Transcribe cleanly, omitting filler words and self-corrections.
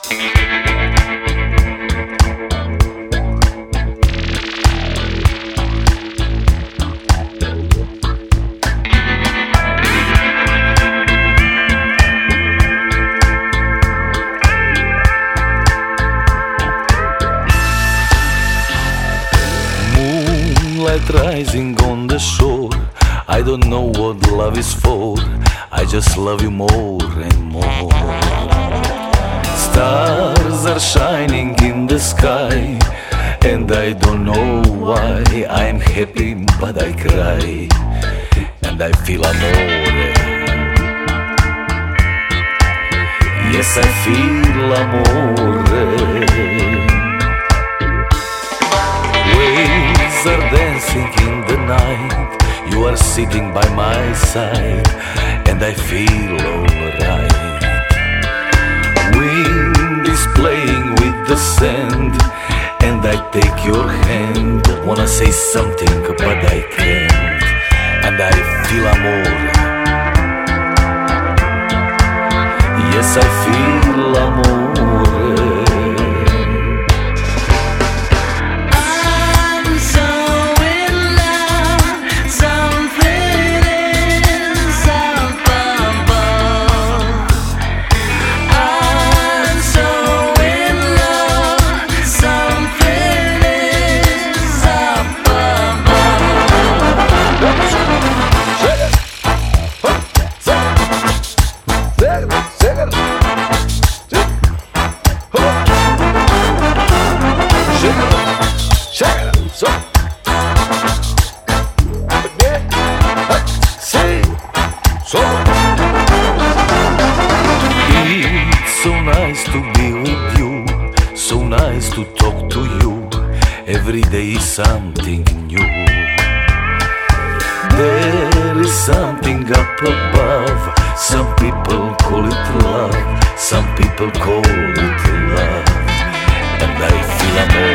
Moonlight rising on the shore, I don't know what love is for, I just love you more and more. Stars are shining in the sky, and I don't know why. I'm happy but I cry, and I feel amore. Yes, I feel amore. Waves are dancing in the night, you are sitting by my side, and I feel alright. Wind is playing with the sand, and I take your hand. Wanna say something but I can't, and I feel amore. Yes, I feel amore. It's so nice to be with you, so nice to talk to you. Every day is something new. There is something up above. Some people call it love, some people call it love, and I feel amore.